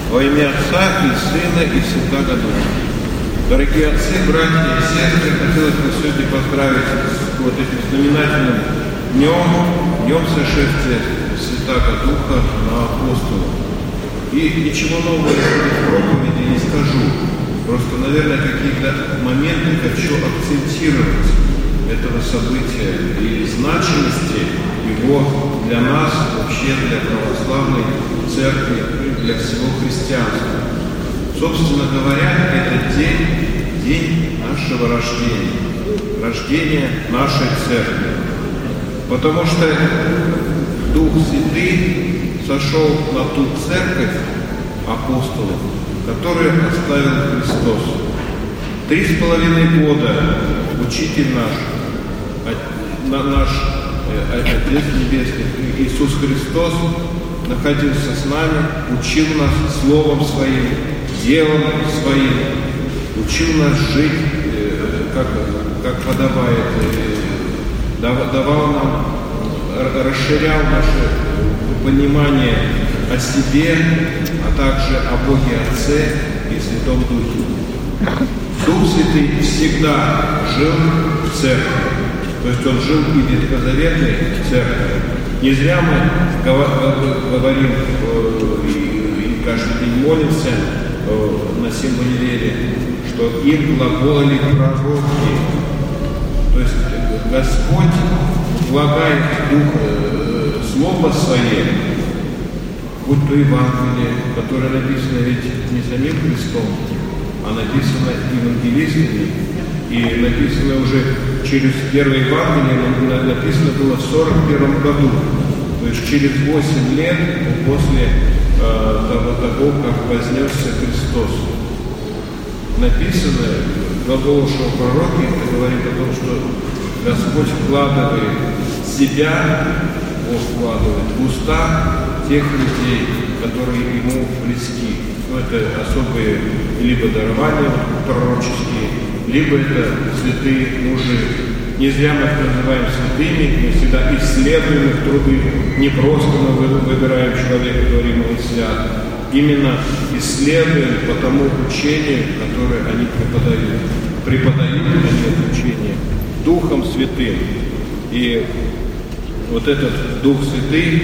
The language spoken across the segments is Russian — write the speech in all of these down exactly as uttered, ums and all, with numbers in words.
Во имя Отца и Сына и Святаго Духа. Дорогие отцы, братья и сестры, хотелось бы сегодня поздравить с вот этим знаменательным днем, днем сошествия Святаго Духа на апостолов. И ничего нового в проповеди не скажу. Просто, наверное, какие-то моменты хочу акцентировать этого события и значимости его для нас, вообще для православной церкви, для всего христианства. Собственно говоря, этот день, день нашего рождения, рождения нашей церкви. Потому что Дух Святый сошел на ту церковь апостолов, которую оставил Христос. Три с половиной года Учитель наш, наш Отец Небесный, Иисус Христос, находился с нами, учил нас Словом Своим, делом Своим, учил нас жить, как, как подобает, давал нам, расширял наше понимание о себе, а также о Боге Отце и Святом Духе. Дух Святый всегда жил в церкви, то есть Он жил и в ветхозаветной церкви. Не зря мы говорим и каждый день молимся на символе, что им глаголали пророки. То есть Господь влагает Дух Слово Свое, будь то Евангелие, которое написано ведь не самим Христом, а написано евангелистами, и написано уже через первое Евангелие, написано было в сорок первом году, то есть через восемь лет после э, того, того, как вознесся Христос. Написано, глагол ушел пророки, это говорит о том, что Господь вкладывает себя, Бог вкладывает в уста тех людей, которые Ему близки. Ну, это особые либо дарования пророческие, либо это святые мужи. Не зря мы их называем святыми, мы всегда исследуем их труды. Не просто мы выбираем человека, говорим, он свят. Именно исследуем по тому учению, которое они преподают. Преподают они это учение Духом Святым. И вот этот Дух Святый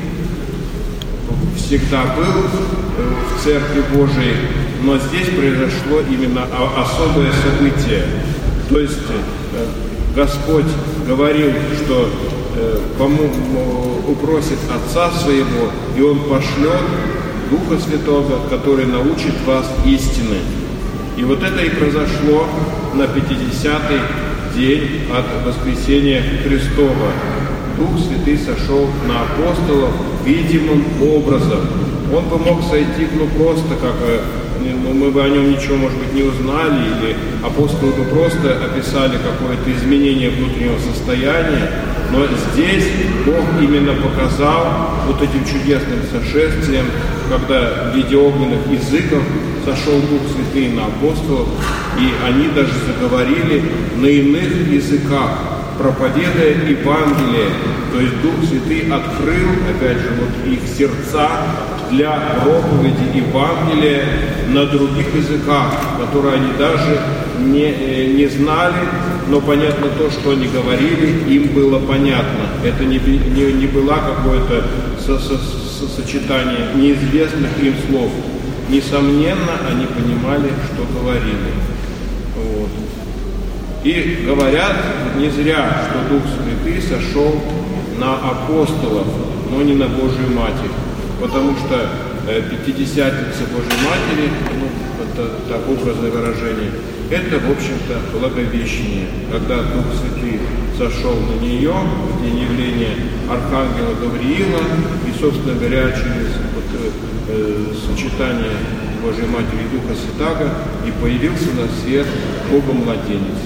всегда был в Церкви Божией, но здесь произошло именно особое событие. То есть Господь говорил, что кому упросит Отца Своего, и Он пошлет Духа Святого, который научит вас истины. И вот это и произошло на пятидесятый день от воскресения Христова. Дух Святый сошел на апостолов видимым образом. Он бы мог сойти, ну, просто как, ну, мы бы о нем ничего, может быть, не узнали, или апостолы бы просто описали какое-то изменение внутреннего состояния, но здесь Бог именно показал вот этим чудесным сошествием, когда в виде огненных языков сошел Дух Святый на апостолов, и они даже заговорили на иных языках, проповедуя Евангелие. То есть Дух Святый открыл, опять же, вот их сердца для проповеди Евангелия на других языках, которые они даже не, не знали, но понятно то, что они говорили, им было понятно. Это не, не, не было какое-то со, со, со, сочетание неизвестных им слов. Несомненно, они понимали, что говорили. Вот. И говорят не зря, что Дух Святый сошел на апостолов, но не на Божию Матерь. Потому что э, Пятидесятница Божьей Матери, ну, это так образное выражение, это, в общем-то, благовещение. Когда Дух Святый сошел на нее, в день явления Архангела Гавриила, и, собственно говоря, через вот, э, сочетание Божьей Матери и Духа Святаго, и появился на свет Богомладенец,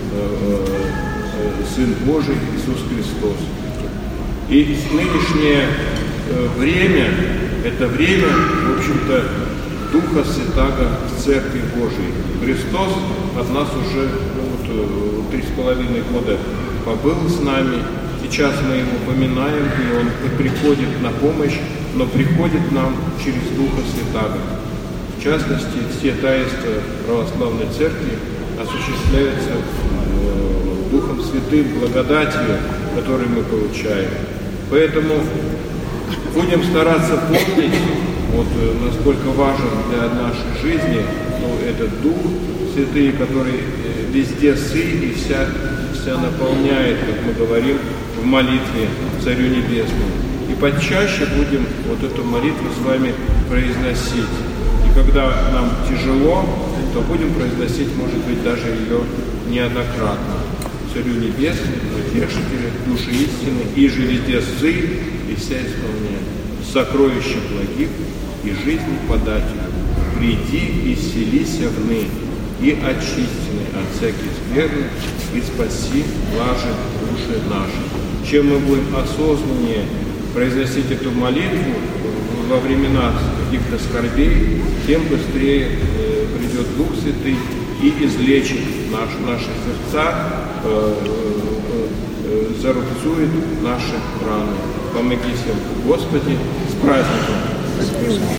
Сын Божий Иисус Христос. И нынешнее время, это время, в общем-то, Духа Святаго в Церкви Божией. Христос от нас уже ну, вот, три с половиной года побыл с нами, Сейчас мы его поминаем, и он приходит на помощь, но приходит нам через Духа Святаго. В частности, все таинства православной церкви осуществляются Духом Святым, благодатью, которую мы получаем. Поэтому будем стараться помнить, вот, насколько важен для нашей жизни ну, этот Дух Святый, который везде сын и вся, вся наполняет, как мы говорим в молитве Царю Небесному. И почаще будем вот эту молитву с вами произносить. И когда нам тяжело, то будем произносить, может быть, даже ее неоднократно. Царю Небесному, Утешителю, Души истины, и же везде сын и вся исполняет. Сокровища благих и жизни подателю. Приди и селися вны, и очистины от всяких скверных, и спаси блажи души наши. Чем мы будем осознаннее произносить эту молитву во времена каких-то скорбей, тем быстрее э, придет Дух Святый и излечит наш, наши сердца, э, э, э, зарубцует наши раны. Помоги всем, Господи, с праздником!